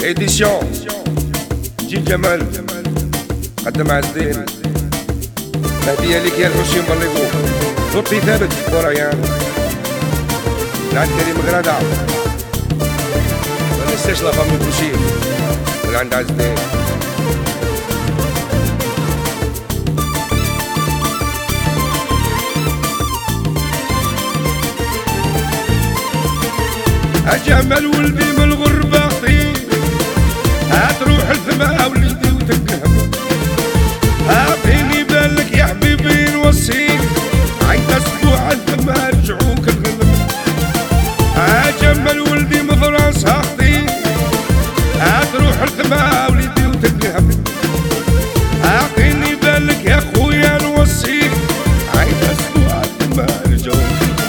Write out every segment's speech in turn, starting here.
إديسيون جيل جمال قدم على الدين هدية ليك يا الحسين بليغو لطفي ثابت وريان العند كريم غرادة ما ننساش لا فامي بوشير والعند عز الدين أجمل ولدي من الغربة طيب هتروح الثما وليدي وتنقهم أعطيني بالك يا حبيبي نوصيك عيد أسبوع الثما رجعوك الغنم أجمل ولدي من فرنسا طيب هتروح الثما وليدي وتنقهم أعطيني بالك يا خويا نوصيك عيد أسبوع الثما رجعوك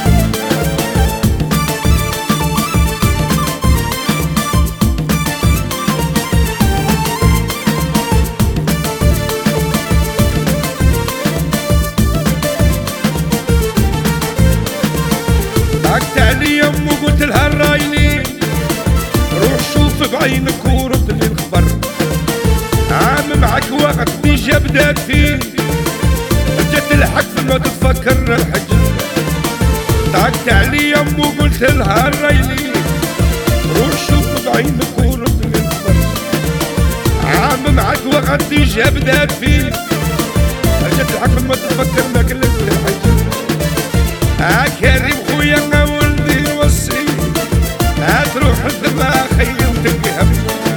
ضحكت عليا امو قلت لها الرايلين روح شوف بعينك ورد لي الخبر عام معاك وقت ديجا بدات فيه جات الحق ما تتفكر الحج ضحكت عليا امو قلت لها الرايلين روح شوف بعينك ورد لي الخبر عام معاك وقت ديجا بدات فيه جات الحق ما تتفكر ما كلمت الحج كريم خويا ولدي نوصي هتروح الثما خي وتنقهم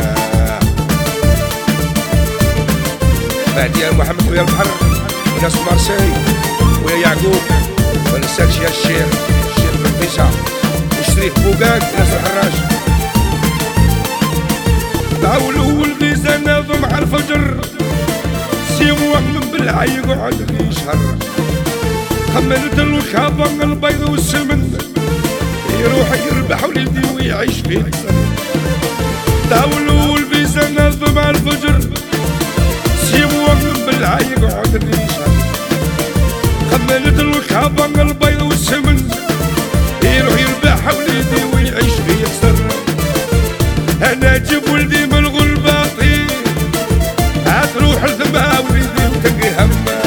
بعديا محمد خويا البحر وناس مارسي ويا يعقوب ما ننساكش يا الشيخ بن فيسع وشريف بوقاك ناس الحراش داولو ولدي زناضو مع الفجر سيموه من بالعي يقعد لي شهر خملت الخابة البيض والسمن يروح يربح وليدي ويعيش فيه داولوا البيزا ناض مع الفجر سيبوا من بالعاي يقعد الريشة خملت الخابة البيض والسمن يروح يربح وليدي ويعيش فيه يكسر انا جيب ولدي من الغربة طيب هتروح الثما وليدي وتلقي همه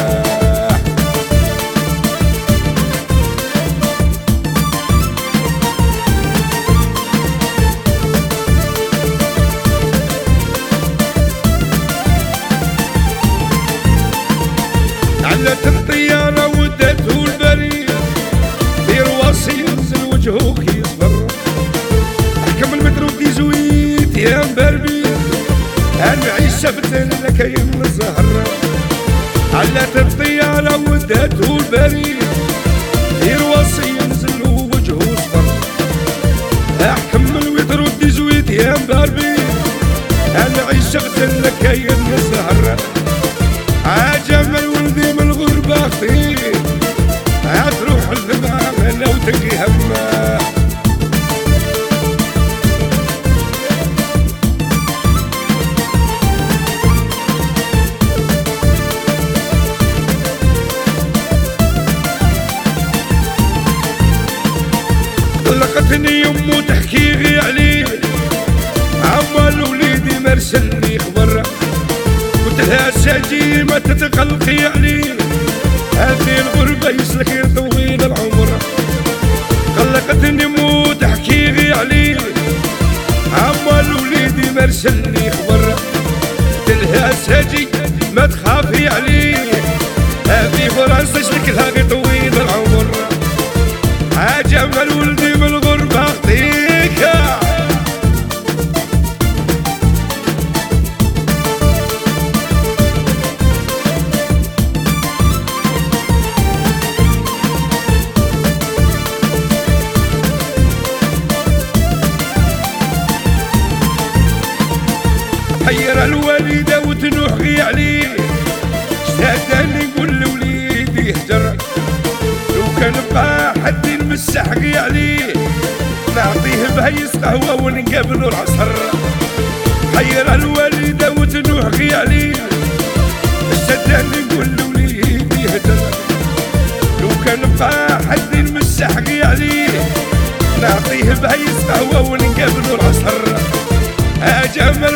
علت الطيارة ودته البرية في رواصي ينزل وجهوك يصفر حكم المترو دي زويت يا مبربي المعيشة بتلك يم الزهرة علت الطيارة ودته البرية في رواصي ينزل وجهه صفر حكم المترو دي زويت يا مبربي المعيشة بتلك يم الزهرة عجمل ولدي من الغربة خطير هتروح الدماغ لو تلقي همه طلقتني يمو تحكي غي عليه عمال وليدي مرسلني خبر قلت لها ساجي ما تتقلقي عليه هذه الغربة يسلك طويل العمر قلقتني مو تحكي غي عليه عمال وليدي مرسلني خبر قلت لها ساجي ما تخافي عليه هذه فرنسا يسلك لها طويل العمر عجمل ولدي من الغربة خطيك حير الوالدة وتنوحي عليه استهداني نقول لوليدي يهجر لو كان بقى حد يمسحقي عليه نعطيه بهيس قهوة ونقابلو العصر حير الوالدة وتنوحي عليه استهداني نقول لوليدي يهجر لو كان بقى حد يمسحقي عليه نعطيه بهيس قهوة ونقابلو العصر أجمل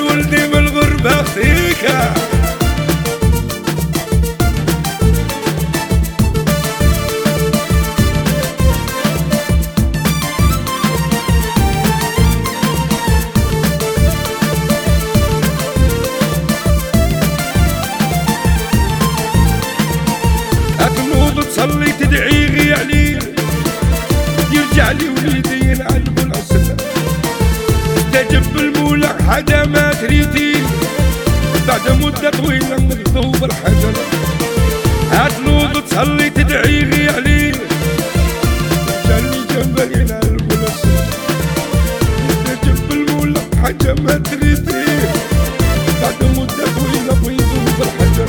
تصلي تدعي غي عليه يرجع لي وليدي ينعلم العسل استجب المولى حدا ما تريتي بعد مدة طويلة من ذوب الحجر هتنوض تصلي تدعي غي عليه جاني جنبك ينعلم العسل استجب المولى حدا ما تريتي بعد مدة طويلة من ذوب الحجر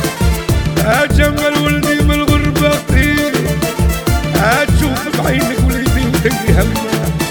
هتجمل ولدي من الغربة طير هتشوف بعينك وليدي وتنقي همه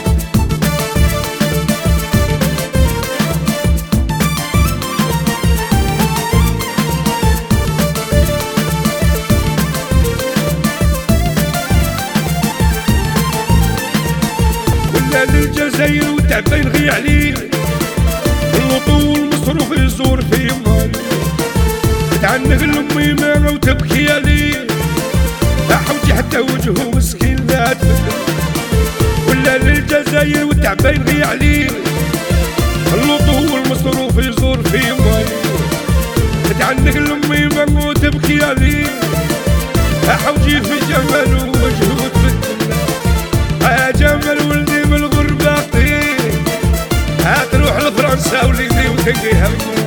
ولا للجزائر وتعبان غي عليه الوطول مصروف يزور في مالي تعنق الأميمة وتبكي عليه حوجي حتى وجهه مسكين لا تفكر ولا للجزائر وتعبان غي عليه الوطول مصروف يزور في مالي تعنق الأميمة وتبكي عليه حوجي في جماله وجهه تفكر يا جمال ولدي من الغربة طير هتروح لفرنسا وليدي وتنقي همه